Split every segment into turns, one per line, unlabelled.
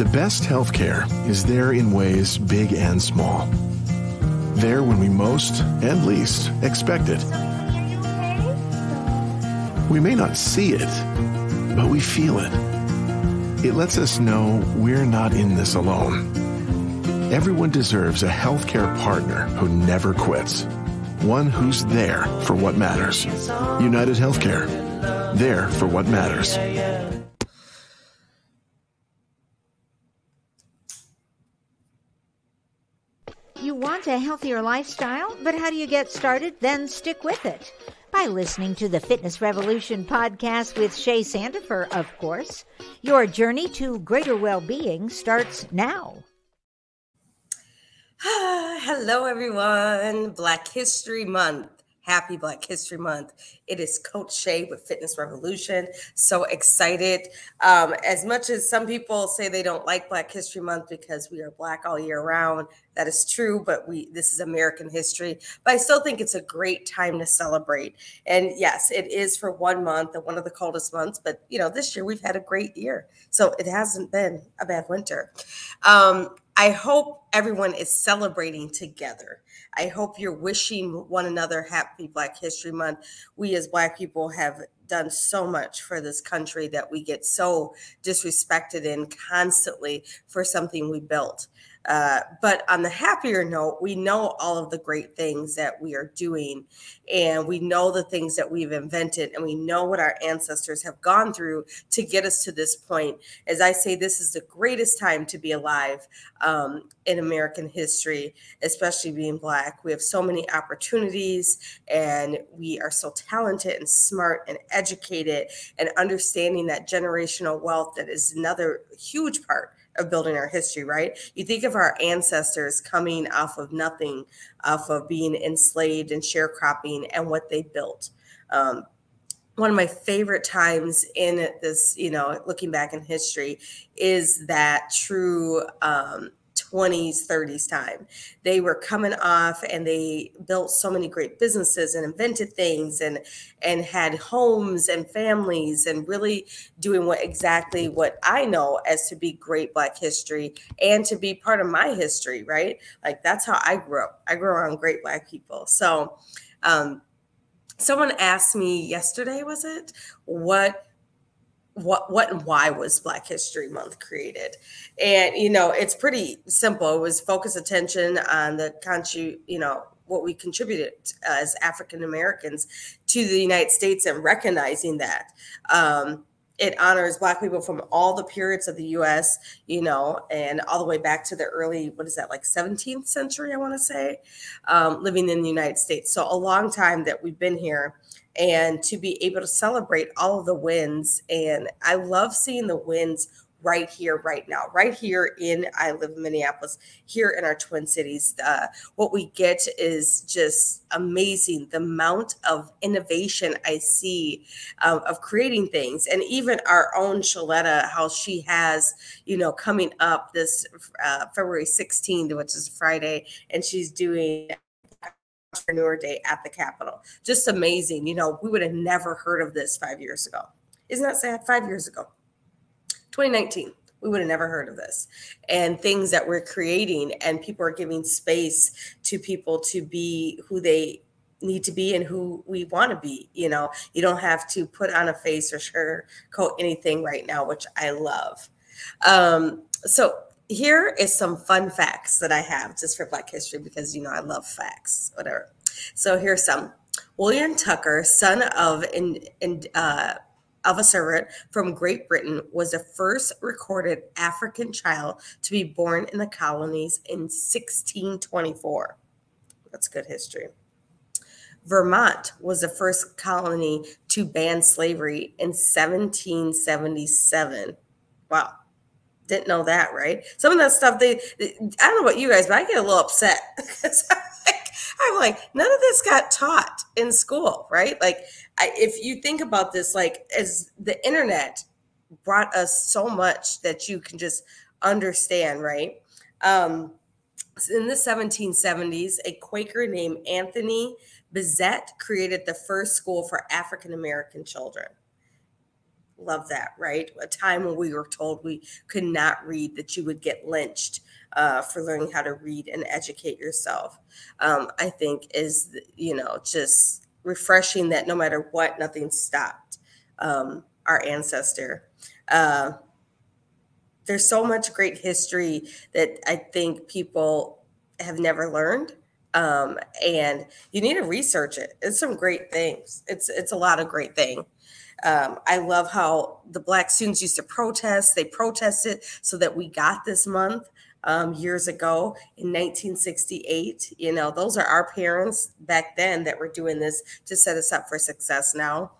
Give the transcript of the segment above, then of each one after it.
The best healthcare is there in ways big and small. There when we most and least expect it. We may not see it, but we feel it. It lets us know we're not in this alone. Everyone deserves a healthcare partner who never quits. One who's there for what matters. United Healthcare. There for what matters.
You want a healthier lifestyle, but how do you get started? Then stick with it. By listening to the Fitness Revolution podcast with Shay Sandifer, of course. Your journey to greater well-being starts now.
Hello, everyone. Black History Month. Happy Black History Month. It is Coach Shay with Fitness Revolution. So excited. As much as some people say they don't like Black History Month because we are Black all year round, that is true, but this is American history. But I still think it's a great time to celebrate. And yes, it is for 1 month and one of the coldest months. But, this year we've had a great year. So it hasn't been a bad winter. I hope everyone is celebrating together. I hope you're wishing one another happy Black History Month. We as Black people have done so much for this country that we get so disrespected in constantly for something we built. But on the happier note, we know all of the great things that we are doing, and we know the things that we've invented, and we know what our ancestors have gone through to get us to this point. As I say, this is the greatest time to be alive in American history, especially being Black. We have so many opportunities, and we are so talented and smart and educated, and understanding that generational wealth that is another huge part of building our history, right? You think of our ancestors coming off of nothing, off of being enslaved and sharecropping, and what they built. One of my favorite times in this, looking back in history, is that true 20s, 30s time. They were coming off and they built so many great businesses and invented things and had homes and families and really doing exactly what I know as to be great Black history and to be part of my history, right? Like that's how I grew up. I grew around great Black people. So someone asked me yesterday, was it, what and why was Black History Month created? And, it's pretty simple. It was focus attention on what we contributed as African Americans to the United States and recognizing that. It honors Black people from all the periods of the U.S., and all the way back to the early, 17th century, I want to say, living in the United States. So a long time that we've been here. And to be able to celebrate all of the wins. And I love seeing the wins right here, right now, right here I live in Minneapolis, here in our Twin Cities. What we get is just amazing. The amount of innovation I see of creating things. And even our own Shaletta, how she has, coming up this February 16th, which is Friday, and she's doing Entrepreneur Day at the Capitol. Just amazing. We would have never heard of this 5 years ago. Isn't that sad? 5 years ago, 2019, we would have never heard of this. And things that we're creating, and people are giving space to people to be who they need to be and who we want to be. You don't have to put on a face or sugarcoat anything right now, which I love. So here is some fun facts that I have just for Black history because, I love facts, whatever. So here's some. William Tucker, son of a servant from Great Britain, was the first recorded African child to be born in the colonies in 1624. That's good history. Vermont was the first colony to ban slavery in 1777. Wow. Didn't know that, right? Some of that stuff, I don't know about you guys, but I get a little upset because I'm like, none of this got taught in school, right? Like, if you think about this, like, as the internet brought us so much that you can just understand, right? In the 1770s, a Quaker named Anthony Bissett created the first school for African American children. Love that, right? A time when we were told we could not read, that you would get lynched for learning how to read and educate yourself. I think is, just refreshing that no matter what, nothing stopped our ancestor. There's so much great history that I think people have never learned. And you need to research it. It's some great things. It's a lot of great things. I love how the Black students used to protest. They protested so that we got this month years ago in 1968. Those are our parents back then that were doing this to set us up for success now.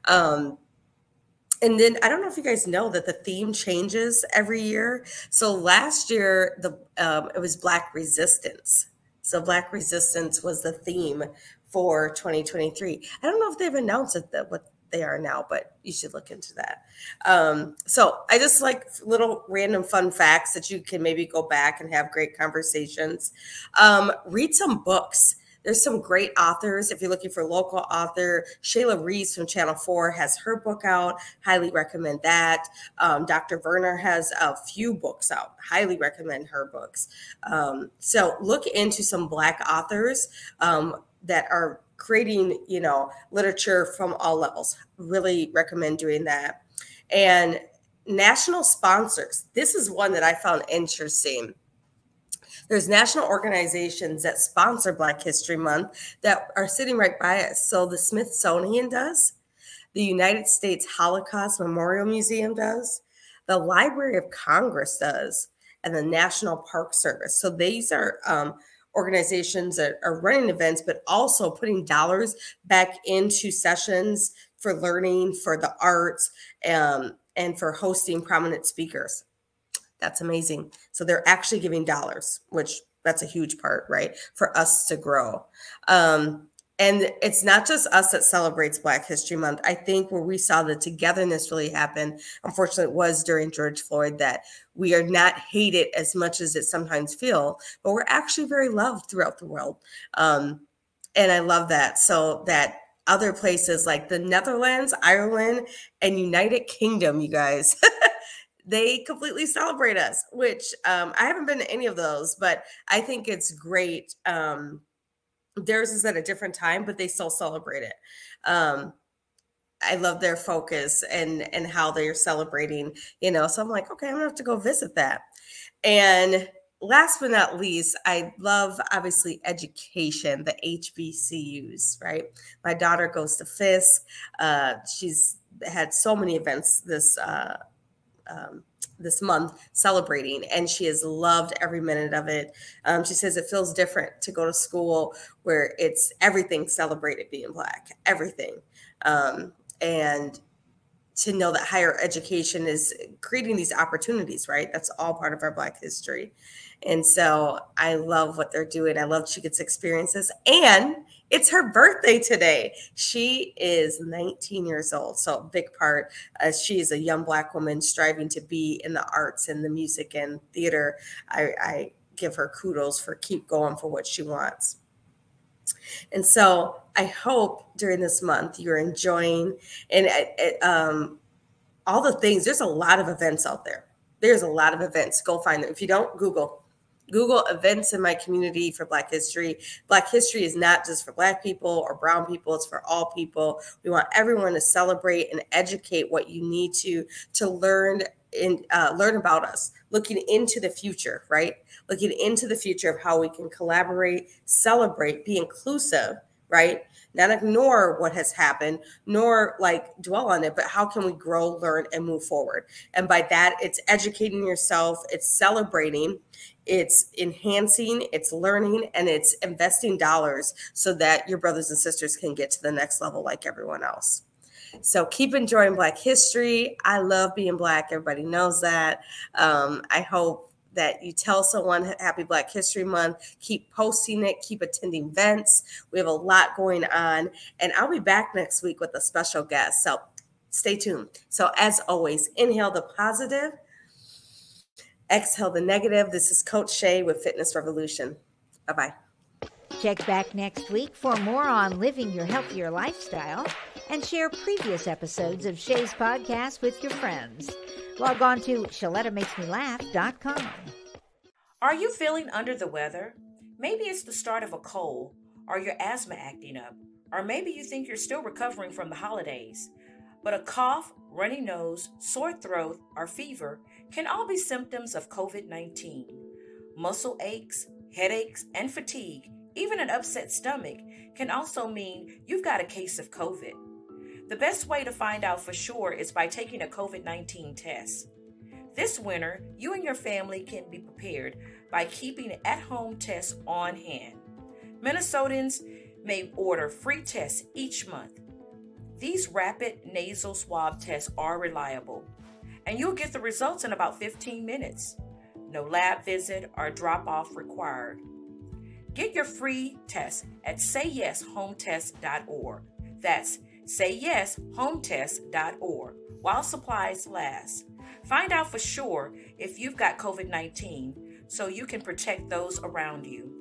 And then I don't know if you guys know that the theme changes every year. So last year, it was Black Resistance. So Black Resistance was the theme for 2023. I don't know if they've announced what they are now, but you should look into that. So I just like little random fun facts that you can maybe go back and have great conversations. Read some books. There's some great authors. If you're looking for a local author, Shayla Reeves from Channel 4 has her book out. Highly recommend that. Dr. Werner has a few books out. Highly recommend her books. So look into some Black authors that are creating, literature from all levels. Really recommend doing that. And national sponsors. This is one that I found interesting. There's national organizations that sponsor Black History Month that are sitting right by us. So the Smithsonian does, the United States Holocaust Memorial Museum does, the Library of Congress does, and the National Park Service. So these are organizations that are running events, but also putting dollars back into sessions for learning, for the arts, and for hosting prominent speakers. That's amazing. So they're actually giving dollars, which that's a huge part, right, for us to grow. And it's not just us that celebrates Black History Month. I think where we saw the togetherness really happen, unfortunately, it was during George Floyd, that we are not hated as much as it sometimes feels, but we're actually very loved throughout the world. And I love that. So that other places like the Netherlands, Ireland, and United Kingdom, you guys, they completely celebrate us, which I haven't been to any of those, but I think it's great. Theirs is at a different time, but they still celebrate it. I love their focus and how they're celebrating, so I'm like, okay, I'm gonna have to go visit that. And last but not least, I love, obviously, education, the HBCUs, right? My daughter goes to Fisk. She's had so many events this month celebrating, and she has loved every minute of it. She says it feels different to go to school where it's everything celebrated being Black, everything. And to know that higher education is creating these opportunities, right? That's all part of our Black history. And so I love what they're doing. I love she gets experiences, and it's her birthday today. She is 19 years old. So a big part, she is a young Black woman striving to be in the arts and the music and theater. I give her kudos for keep going for what she wants. And so I hope during this month you're enjoying and all the things. There's a lot of events out there. There's a lot of events. Go find them. If you don't, Google events in my community for Black history. Black history is not just for Black people or brown people. It's for all people. We want everyone to celebrate and educate what you need to learn and learn about us, looking into the future, right? Looking into the future of how we can collaborate, celebrate, be inclusive, right? Not ignore what has happened, nor dwell on it, but how can we grow, learn, and move forward? And by that, it's educating yourself, it's celebrating, it's enhancing, it's learning, and it's investing dollars so that your brothers and sisters can get to the next level like everyone else. So keep enjoying Black history. I love being Black. Everybody knows that. I hope that you tell someone Happy Black History Month. Keep posting it. Keep attending events. We have a lot going on. And I'll be back next week with a special guest. So stay tuned. So as always, inhale the positive. Exhale the negative. This is Coach Shay with Fitness Revolution. Bye-bye.
Check back next week for more on living your healthier lifestyle. and share previous episodes of Shay's podcast with your friends. Log on to ShalettaMakesMeLaugh.com.
Are you feeling under the weather? Maybe it's the start of a cold, or your asthma acting up, or maybe you think you're still recovering from the holidays. But a cough, runny nose, sore throat, or fever can all be symptoms of COVID-19. Muscle aches, headaches, and fatigue, even an upset stomach, can also mean you've got a case of COVID. The best way to find out for sure is by taking a COVID-19 test. This winter, you and your family can be prepared by keeping at-home tests on hand. Minnesotans may order free tests each month. These rapid nasal swab tests are reliable, and you'll get the results in about 15 minutes. No lab visit or drop-off required. Get your free test at sayyeshometest.org. That's sayyeshometest.org while supplies last. Find out for sure if you've got COVID-19 so you can protect those around you.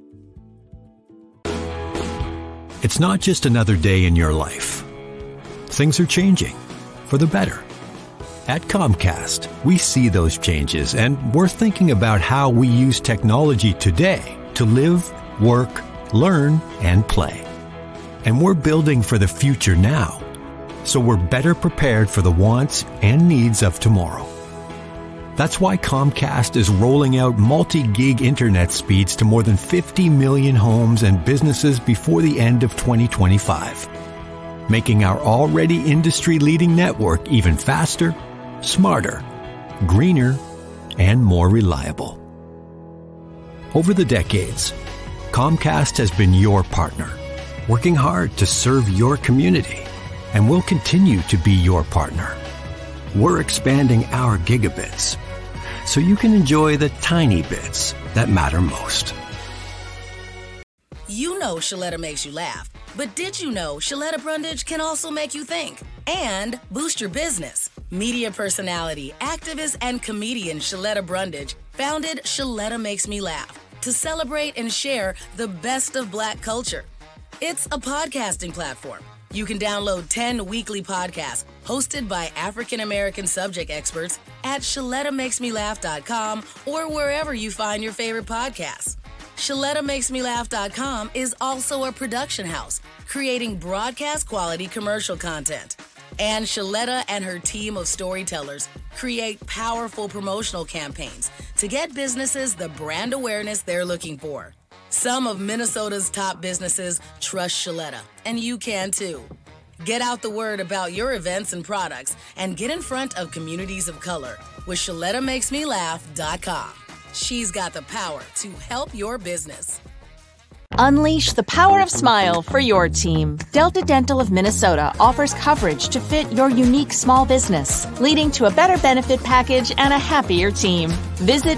It's not just another day in your life. Things are changing for the better. At Comcast, we see those changes, and we're thinking about how we use technology today to live, work, learn, and play. And we're building for the future now, so we're better prepared for the wants and needs of tomorrow. That's why Comcast is rolling out multi-gig internet speeds to more than 50 million homes and businesses before the end of 2025, making our already industry-leading network even faster, smarter, greener, and more reliable. Over the decades, Comcast has been your partner, working hard to serve your community, and will continue to be your partner. We're expanding our gigabits so you can enjoy the tiny bits that matter most.
You know Shaletta makes you laugh, but did you know Shaletta Brundage can also make you think and boost your business? Media personality, activist, and comedian Shaletta Brundage founded Shaletta Makes Me Laugh to celebrate and share the best of Black culture. It's a podcasting platform. You can download 10 weekly podcasts hosted by African-American subject experts at ShalettaMakesMeLaugh.com or wherever you find your favorite podcasts. ShalettaMakesMeLaugh.com is also a production house, creating broadcast-quality commercial content. And Shaletta and her team of storytellers create powerful promotional campaigns to get businesses the brand awareness they're looking for. Some of Minnesota's top businesses trust Shaletta, and you can too. Get out the word about your events and products and get in front of communities of color with ShalettaMakesMeLaugh.com. She's got the power to help your business.
Unleash the power of smile for your team. Delta Dental of Minnesota offers coverage to fit your unique small business, leading to a better benefit package and a happier team. Visit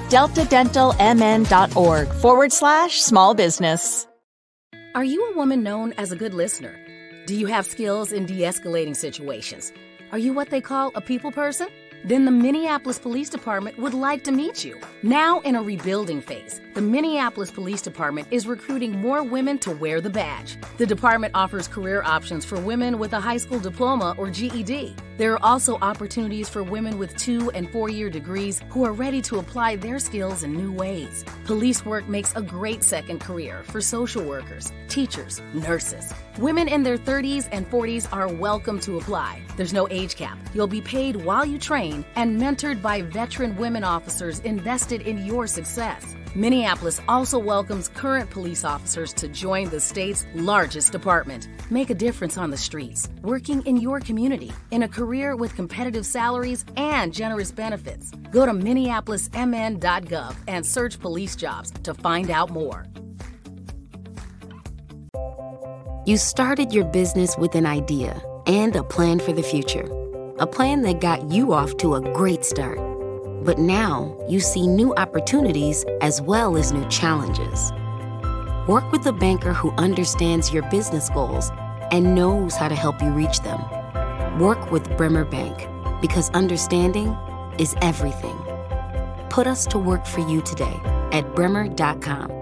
deltadentalmn.org/small business.
Are you a woman known as a good listener? Do you have skills in de-escalating situations? Are you what they call a people person? Then the Minneapolis Police Department would like to meet you. Now in a rebuilding phase, the Minneapolis Police Department is recruiting more women to wear the badge. The department offers career options for women with a high school diploma or GED. There are also opportunities for women with 2- and 4-year degrees who are ready to apply their skills in new ways. Police work makes a great second career for social workers, teachers, nurses. Women in their 30s and 40s are welcome to apply. There's no age cap. You'll be paid while you train and mentored by veteran women officers invested in your success. Minneapolis also welcomes current police officers to join the state's largest department. Make a difference on the streets, working in your community, in a career with competitive salaries and generous benefits. Go to minneapolismn.gov and search police jobs to find out more.
You started your business with an idea and a plan for the future. A plan that got you off to a great start. But now you see new opportunities as well as new challenges. Work with a banker who understands your business goals and knows how to help you reach them. Work with Bremer Bank, because understanding is everything. Put us to work for you today at bremer.com.